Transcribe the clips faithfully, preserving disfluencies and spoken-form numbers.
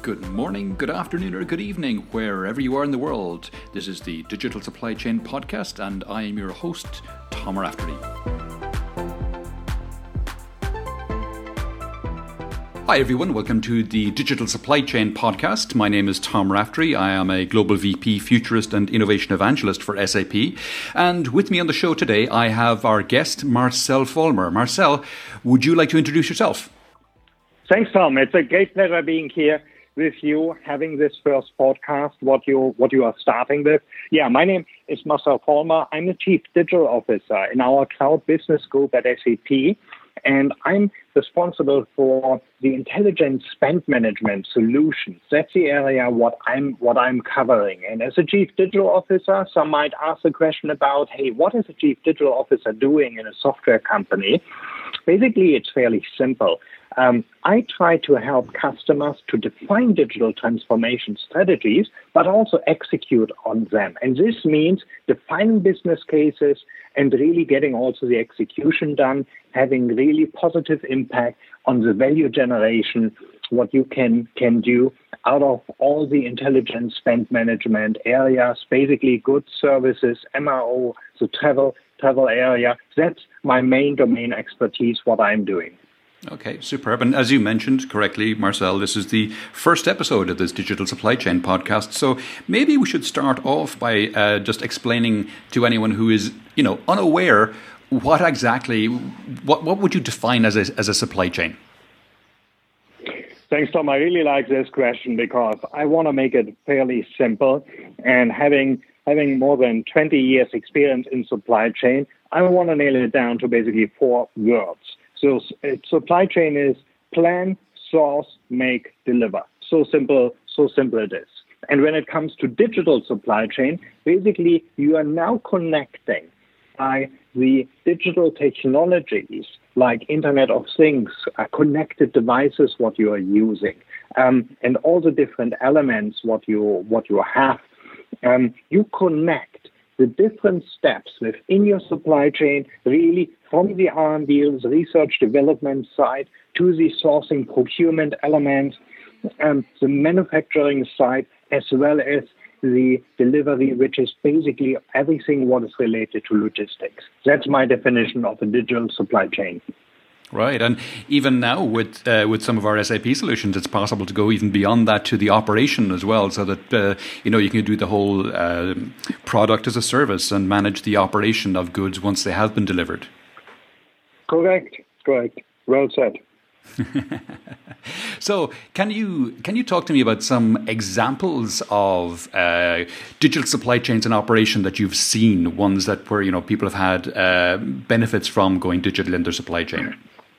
Good morning, good afternoon, or good evening, wherever you are in the world. This is the Digital Supply Chain Podcast, and I am your host, Tom Raftery. Hi everyone, welcome to the Digital Supply Chain Podcast. My name is Tom Raftery. I am a Global V P, Futurist and Innovation Evangelist for S A P. And with me on the show today, I have our guest, Marcel Vollmer. Marcel, would you like to introduce yourself? Thanks, Tom. It's a great pleasure being here with you, having this first podcast, what you what you are starting with. Yeah, my name is Marcel Vollmer. I'm the Chief Digital Officer in our Cloud Business Group at S A P, and I'm responsible for the intelligent spend management solutions. That's the area what I'm what I'm covering. And as a Chief Digital Officer, some might ask the question about, hey, what is a Chief Digital Officer doing in a software company? Basically, it's fairly simple. Um, I try to help customers to define digital transformation strategies, but also execute on them. And this means defining business cases and really getting also the execution done, having really positive impact on the value generation, what you can, can do out of all the intelligent spend management areas, basically goods, services, M R O, the travel, travel area. That's my main domain expertise, what I'm doing. Okay, superb. And as you mentioned correctly, Marcel, this is the first episode of this Digital Supply Chain Podcast. So maybe we should start off by uh, just explaining to anyone who is, you know, unaware, what exactly, what what would you define as a, as a supply chain? Thanks, Tom. I really like this question because I want to make it fairly simple. And having having more than twenty years experience in supply chain, I want to nail it down to basically four words. So supply chain is plan, source, make, deliver. So simple, so simple it is. And when it comes to digital supply chain, basically you are now connecting by the digital technologies like Internet of Things, uh, connected devices, what you are using, um, and all the different elements what you what you have. Um, you connect the different steps within your supply chain, really from the R and D, the research development side, to the sourcing procurement elements, um, the manufacturing side, as well as the delivery, which is basically everything what is related to logistics. That's my definition of a digital supply chain. Right, and even now with uh, with some of our S A P solutions, it's possible to go even beyond that to the operation as well, so that uh, you know you can do the whole uh, product as a service and manage the operation of goods once they have been delivered. Correct, correct. Well said. So, can you can you talk to me about some examples of uh, digital supply chains in operation that you've seen, ones that where you know people have had uh, benefits from going digital in their supply chain?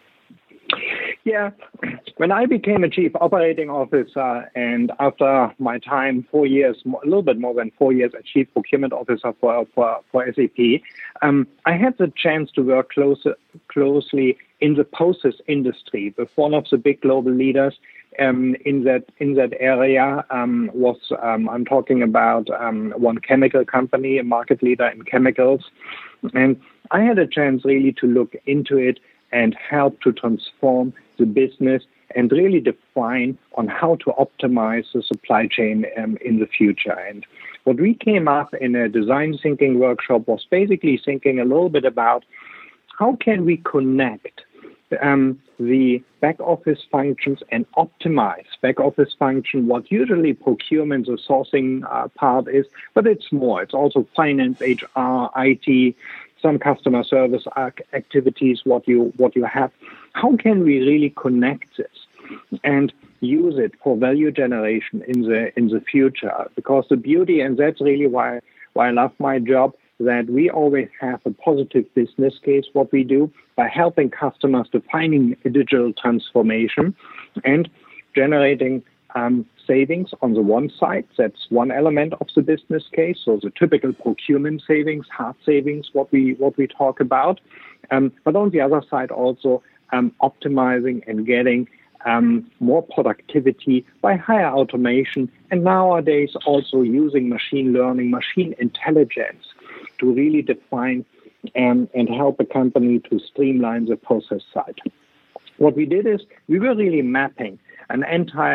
Yeah, when I became a chief operating officer, and after my time, four years, a little bit more than four years as chief procurement officer for for, for S A P, um, I had the chance to work close, closely in the process industry with one of the big global leaders um, in that in that area. Um, was um, I'm talking about um, one chemical company, a market leader in chemicals, and I had a chance really to look into it and help to transform the business and really define on how to optimize the supply chain um, in the future. And what we came up in a design thinking workshop was basically thinking a little bit about how can we connect um, the back office functions and optimize back office function, what usually procurement, the sourcing uh, part is, but it's more. It's also finance, H R, I T, some customer service activities, what you what you have. How can we really connect this and use it for value generation in the in the future? Because the beauty, and that's really why why I love my job, that we always have a positive business case, what we do, by helping customers defining a digital transformation and generating um, savings on the one side. That's one element of the business case. So the typical procurement savings, hard savings, what we what we talk about. Um, but on the other side, also um, optimizing and getting um, more productivity by higher automation, and nowadays also using machine learning, machine intelligence to really define and, and help a company to streamline the process side. What we did is we were really mapping an entire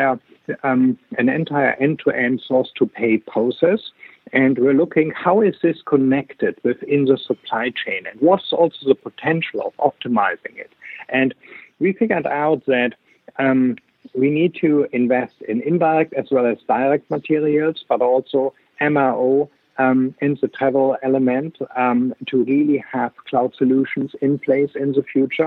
um, an entire end-to-end source-to-pay process. And we're looking, how is this connected within the supply chain? And what's also the potential of optimizing it? And we figured out that um, we need to invest in indirect as well as direct materials, but also M R O um, in the travel element um, to really have cloud solutions in place in the future,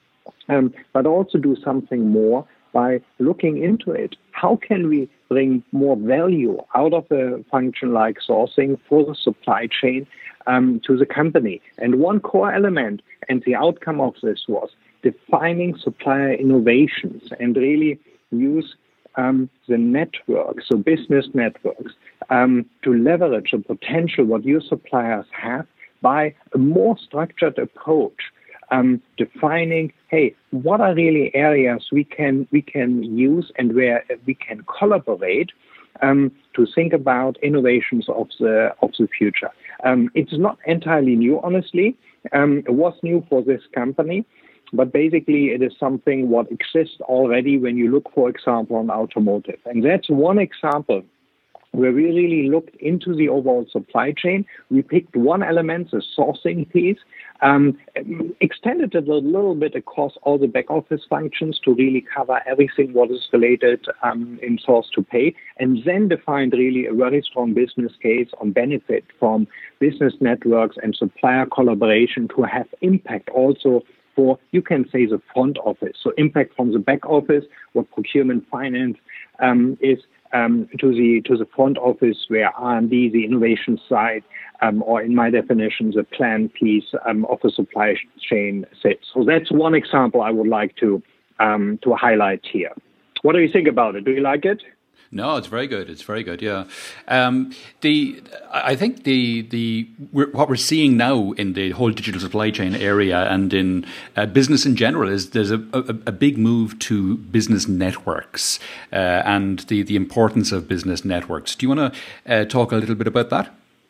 um, but also do something more by looking into it. How can we bring more value out of a function like sourcing for the supply chain um, to the company? And one core element and the outcome of this was defining supplier innovations and really use um, the network, so business networks, um, to leverage the potential what your suppliers have by a more structured approach. Um, defining, hey, what are really areas we can we can use and where we can collaborate um, to think about innovations of the of the future. Um, it's not entirely new, honestly. Um, it was new for this company, but basically it is something what exists already when you look, for example, on automotive, and that's one example where we really looked into the overall supply chain. We picked one element, the sourcing piece, um, extended it a little bit across all the back office functions to really cover everything what is related um, in source to pay, and then defined really a very strong business case on benefit from business networks and supplier collaboration to have impact also for, you can say, the front office. So impact from the back office, what procurement finance um, is, Um, to the to the front office where R and D, the innovation side, um, or in my definition, the plan piece um, of the supply chain sits. So that's one example I would like to um, to highlight here. What do you think about it? Do you like it? No, it's very good. It's very good. Yeah, um, the I think the the we're, what we're seeing now in the whole digital supply chain area and in uh, business in general is there's a, a, a big move to business networks uh, and the the importance of business networks. Do you want to uh, talk a little bit about that?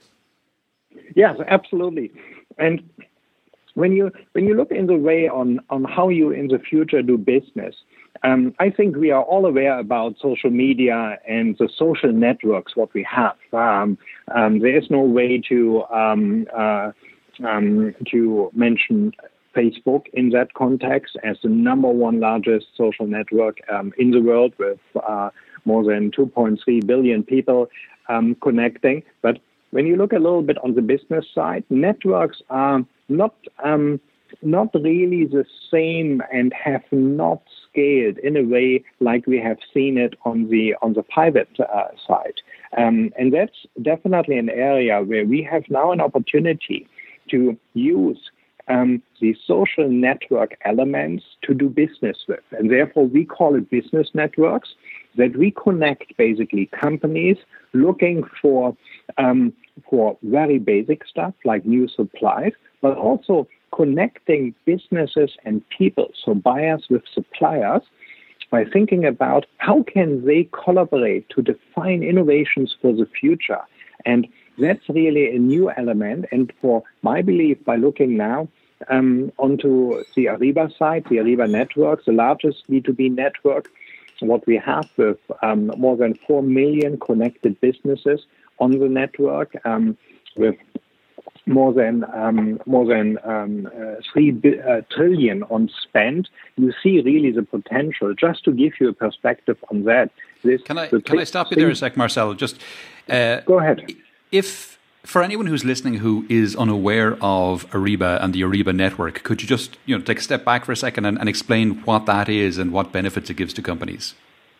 Yes, absolutely. And when you when you look in the way on on how you in the future do business. Um, I think we are all aware about social media and the social networks, what we have. Um, um, there is no way to um, uh, um, to mention Facebook in that context as the number one largest social network um, in the world with uh, more than two point three billion people um, connecting. But when you look a little bit on the business side, networks are not um, not really the same and have not scaled in a way like we have seen it on the on the private uh, side. Um, and that's definitely an area where we have now an opportunity to use um, the social network elements to do business with. And therefore, we call it business networks, that we connect basically companies looking for um, for very basic stuff like new supplies, but also connecting businesses and people, so buyers with suppliers, by thinking about how can they collaborate to define innovations for the future. And that's really a new element. And for my belief, by looking now um, onto the Ariba side, the Ariba network, the largest B two B network, what we have with um, more than four million connected businesses on the network, um, with more than um, more than um, uh, three bi- uh, trillion on spend. You see really the potential. Just to give you a perspective on that. This can I can I stop you there a sec, Marcel? Just uh, go ahead. If for anyone who's listening who is unaware of Ariba and the Ariba network, could you just you know take a step back for a second and, and explain what that is and what benefits it gives to companies?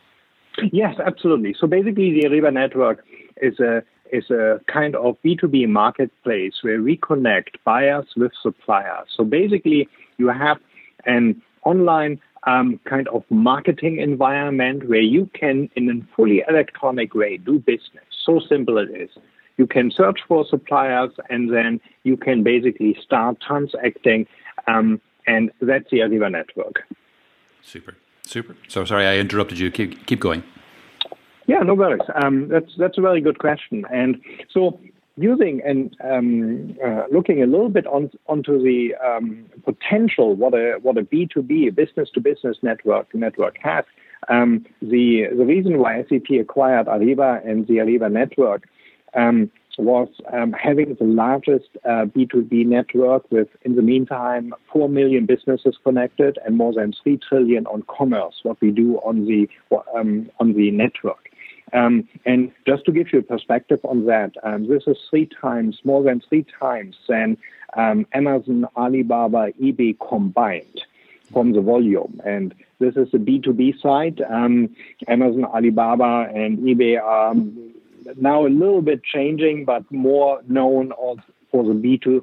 Yes, absolutely. So basically, the Ariba network is a is a kind of B two B marketplace where we connect buyers with suppliers. So basically, you have an online um, kind of marketing environment where you can, in a fully electronic way, do business. So simple it is. You can search for suppliers, and then you can basically start transacting, um, and that's the Ariba network. Super, super. So sorry, I interrupted you. Keep, keep going. Yeah, no worries. Um, that's that's a very good question. And so, using and um, uh, looking a little bit on onto the um, potential what a what a B two B, a business to business network network has. Um, the, the reason why S A P acquired Ariba and the Ariba network um, was um, having the largest uh, B two B network with, in the meantime, four million businesses connected and more than three trillion on commerce, what we do on the, um, on the network. Um, and just to give you a perspective on that, um, this is three times, more than three times than um, Amazon, Alibaba, eBay combined from the volume. And this is the B two B side. Um, Amazon, Alibaba, and eBay are now a little bit changing, but more known for the B two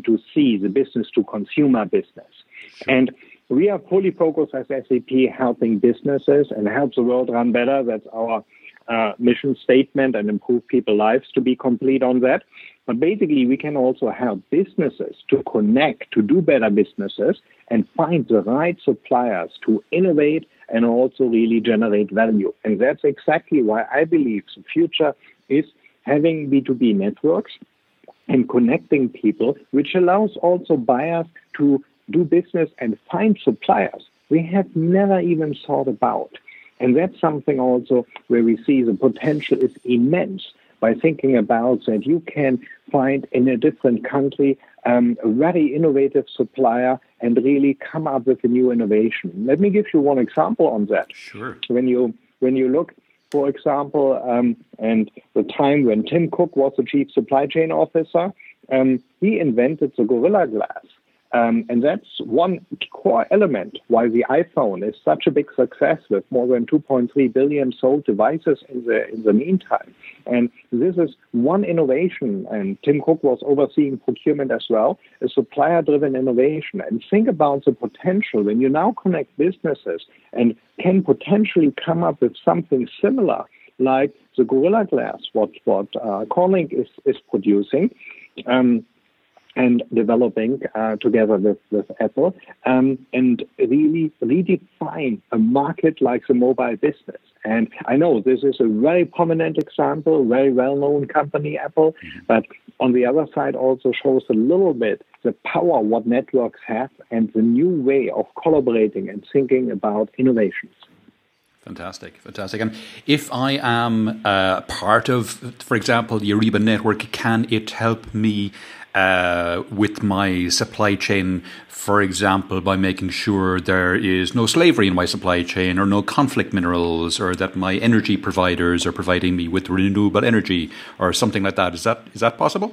C, the business to consumer business. Sure. And we are fully focused as S A P helping businesses and help the world run better. That's our uh, mission statement, and improve people's lives, to be complete on that. But basically, we can also help businesses to connect, to do better businesses, and find the right suppliers to innovate and also really generate value. And that's exactly why I believe the future is having B two B networks and connecting people, which allows also buyers to do business and find suppliers we have never even thought about. And that's something also where we see the potential is immense by thinking about that you can find in a different country um, a very innovative supplier and really come up with a new innovation. Let me give you one example on that. Sure. When you when you look, for example, um, and the time when Tim Cook was the chief supply chain officer, um, he invented the Gorilla Glass. Um, and that's one core element why the iPhone is such a big success, with more than two point three billion sold devices in the in the meantime. And this is one innovation, and Tim Cook was overseeing procurement as well, a supplier-driven innovation. And think about the potential when you now connect businesses and can potentially come up with something similar, like the Gorilla Glass, what, what uh, Corning is, is producing. Um, and developing uh, together with, with Apple, um, and really redefine a market like the mobile business. And I know this is a very prominent example, very well-known company, Apple, mm-hmm. but on the other side also shows a little bit the power what networks have and the new way of collaborating and thinking about innovations. Fantastic, fantastic. And if I am uh, part of, for example, the Ariba network, can it help me Uh, with my supply chain, for example, by making sure there is no slavery in my supply chain, or no conflict minerals, or that my energy providers are providing me with renewable energy, or something like that? Is that is that possible?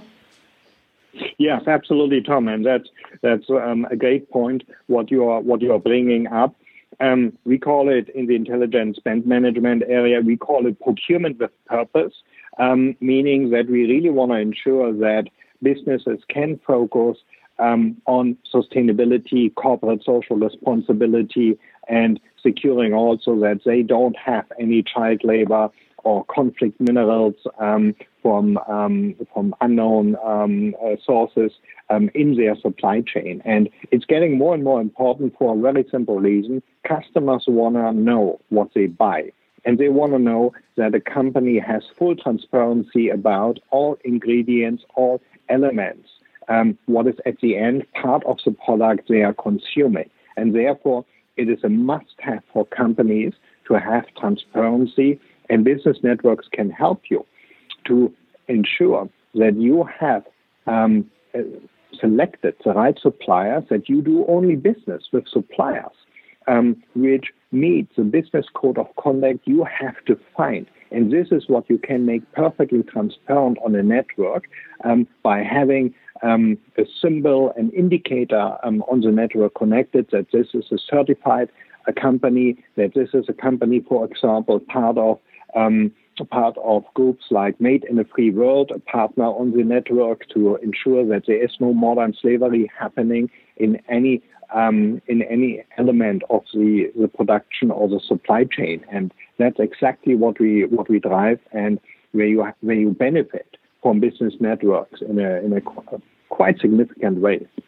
Yes, absolutely, Tom, and that's that's um, a great point. What you are what you are bringing up. Um, we call it in the intelligent spend management area. We call it procurement with purpose, um, meaning that we really want to ensure that businesses can focus um, on sustainability, corporate social responsibility, and securing also that they don't have any child labor or conflict minerals um, from um, from unknown um, uh, sources um, in their supply chain. And it's getting more and more important for a very simple reason. Customers want to know what they buy. And they want to know that a company has full transparency about all ingredients, all elements, um, what is at the end part of the product they are consuming. And therefore, it is a must-have for companies to have transparency, and business networks can help you to ensure that you have um, selected the right suppliers, that you do only business with suppliers um, which meet the business code of conduct you have to find. And this is what you can make perfectly transparent on a network um, by having um, a symbol, an indicator um, on the network connected that this is a certified a company, that this is a company, for example, part of um, part of groups like Made in a Free World, a partner on the network to ensure that there is no modern slavery happening in any um, in any element of the, the production or the supply chain. And that's exactly what we what we drive, and where you where you benefit from business networks in a in a quite significant way.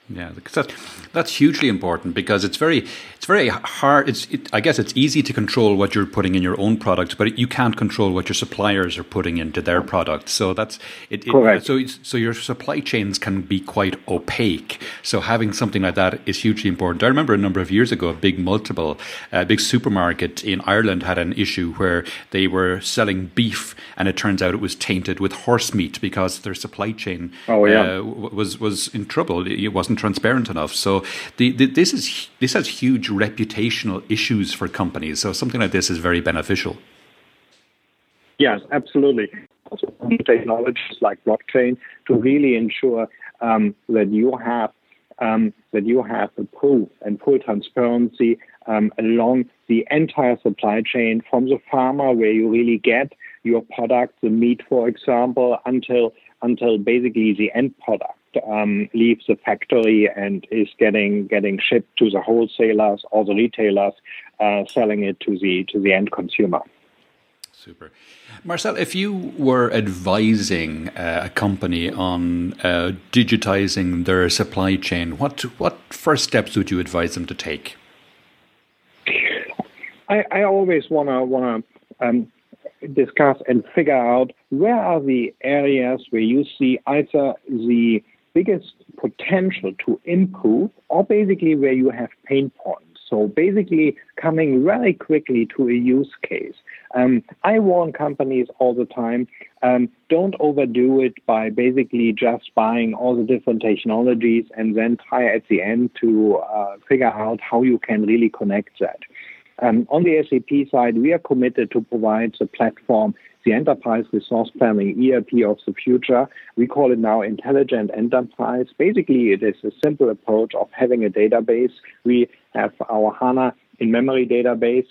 Yeah, because that's, that's hugely important because it's very it's very hard. It's it, I guess it's easy to control what you're putting in your own product, but you can't control what your suppliers are putting into their product. So that's it. it Correct. So it's, so your supply chains can be quite opaque. So having something like that is hugely important. I remember a number of years ago, a big multiple, a big supermarket in Ireland had an issue where they were selling beef, and it turns out it was tainted with horse meat because their supply chain oh, yeah. uh, was was in trouble. It wasn't transparent enough. So the, the, this is this has huge reputational issues for companies. So something like this is very beneficial. Yes, absolutely. Also, technologies like blockchain to really ensure um, that you have um, that you have the proof and full transparency um, along the entire supply chain, from the farmer where you really get your product, the meat, for example, until until basically the end product um, leaves the factory and is getting getting shipped to the wholesalers or the retailers uh, selling it to the to the end consumer. Super. Marcel, if you were advising uh, a company on uh, digitizing their supply chain, what what first steps would you advise them to take? I, I always want to want to um, discuss and figure out where are the areas where you see either the biggest potential to improve or basically where you have pain points. So basically coming very quickly to a use case. Um, I warn companies all the time, um, don't overdo it by basically just buying all the different technologies and then try at the end to uh, figure out how you can really connect that. Um, on the S A P side, we are committed to provide the platform, the Enterprise Resource Planning E R P of the future. We call it now Intelligent Enterprise. Basically, it is a simple approach of having a database. We have our HANA in-memory database.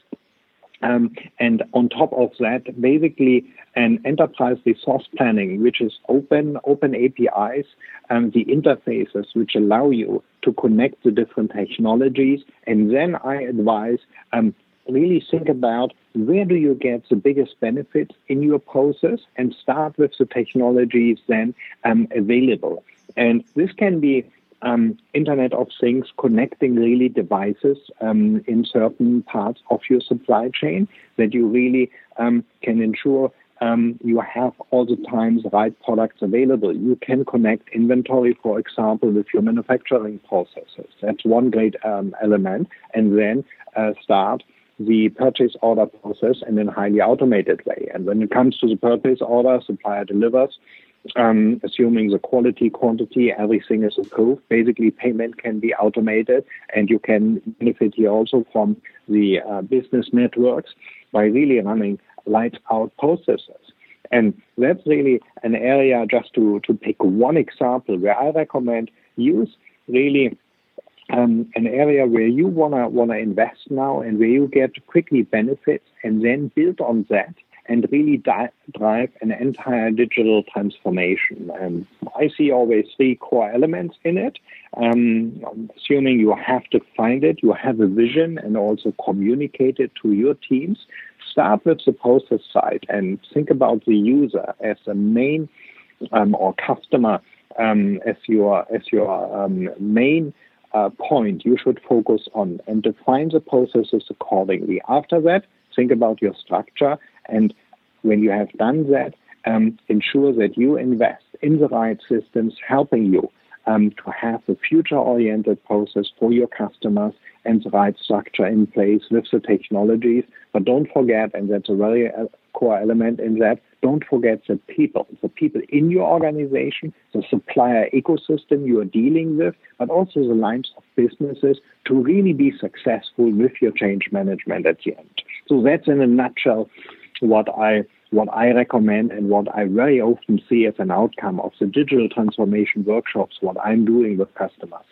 Um, and on top of that, basically an enterprise resource planning, which is open, open A P Is, and the interfaces which allow you to connect the different technologies. And then I advise, um, really think about where do you get the biggest benefit in your process and start with the technologies then um, available. And this can be Um, Internet of Things, connecting really devices um, in certain parts of your supply chain that you really um, can ensure um, you have all the time the right products available. You can connect inventory, for example, with your manufacturing processes. That's one great um, element. And then uh, start the purchase order process in a highly automated way. And when it comes to the purchase order, supplier delivers, Um, assuming the quality, quantity, everything is approved. Basically, payment can be automated, and you can benefit here also from the uh, business networks by really running light-out processes. And that's really an area, just to, to pick one example, where I recommend use really um, an area where you wanna wanna invest now and where you get quickly benefits, and then build on that and really di- drive an entire digital transformation. And I see always three core elements in it. Um, assuming you have to find it, you have a vision and also communicate it to your teams. Start with the process side and think about the user as the main um, or customer um, as your as your um, main uh, point you should focus on, and define the processes accordingly. After that, think about your structure. And when you have done that, um, ensure that you invest in the right systems helping you um, to have a future-oriented process for your customers and the right structure in place with the technologies. But don't forget, and that's a very uh, core element in that, don't forget the people, the people in your organization, the supplier ecosystem you are dealing with, but also the lines of businesses to really be successful with your change management at the end. So that's in a nutshell what I what I recommend and what I very often see as an outcome of the digital transformation workshops, what I'm doing with customers.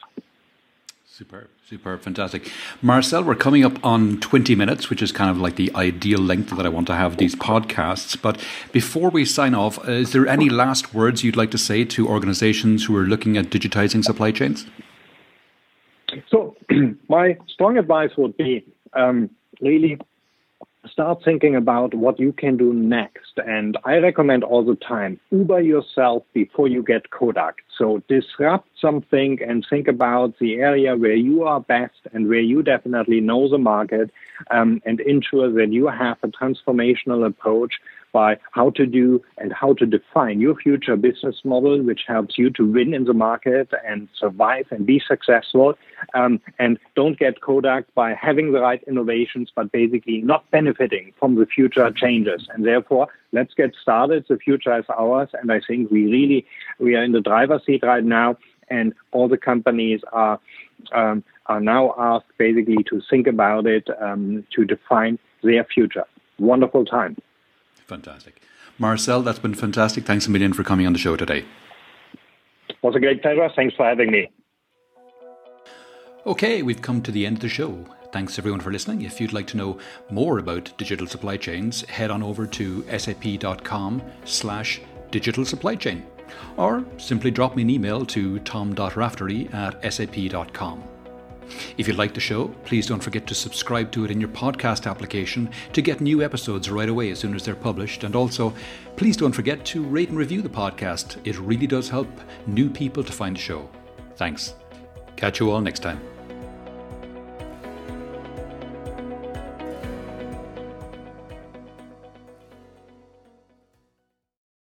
Superb, superb, fantastic. Marcel, we're coming up on twenty minutes, which is kind of like the ideal length that I want to have these podcasts. But before we sign off, uh, is there any last words you'd like to say to organizations who are looking at digitizing supply chains? So my strong advice would be um, really start thinking about what you can do next. And I recommend all the time, Uber yourself before you get Kodak. So disrupt something and think about the area where you are best and where you definitely know the market, um, and ensure that you have a transformational approach by how to do and how to define your future business model, which helps you to win in the market and survive and be successful. Um, and don't get Kodak by having the right innovations, but basically not benefiting from the future changes. And therefore, let's get started. The future is ours. And I think we really, we are in the driver's seat right now. And all the companies are, um, are now asked basically to think about it, um, to define their future. Wonderful time. Fantastic. Marcel, that's been fantastic. Thanks a million for coming on the show today. It was a great pleasure. Thanks for having me. Okay, we've come to the end of the show. Thanks everyone for listening. If you'd like to know more about digital supply chains, head on over to sap.com slash digital supply chain, or simply drop me an email to tom.raftery at sap dot com. If you like the show, please don't forget to subscribe to it in your podcast application to get new episodes right away as soon as they're published. And also, please don't forget to rate and review the podcast. It really does help new people to find the show. Thanks. Catch you all next time.